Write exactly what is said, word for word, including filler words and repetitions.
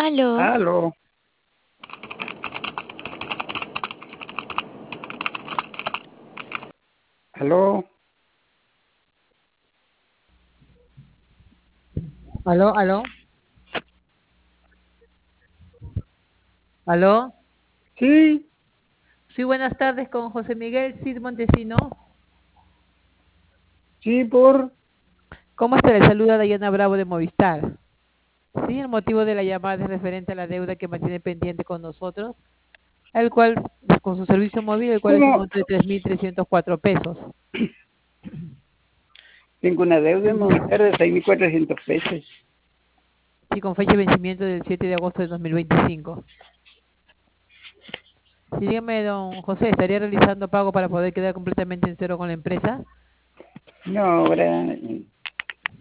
Aló, Aló, aló, Aló, aló, aló. sí, Sí, buenas tardes con José Miguel Cid Montesino. sí, por, ¿Cómo está? Le saluda Dayana Bravo de Movistar. Sí, el motivo de la llamada es referente a la deuda que mantiene pendiente con nosotros, el cual, con su servicio móvil, el cual es un ¿cómo? monto de tres mil trescientos cuatro pesos. Tengo una deuda en Movistar de seis mil cuatrocientos pesos. Sí, con fecha de vencimiento del siete de agosto de dos mil veinticinco. Sí, dígame, don José, ¿estaría realizando pago para poder quedar completamente en cero con la empresa? No, ahora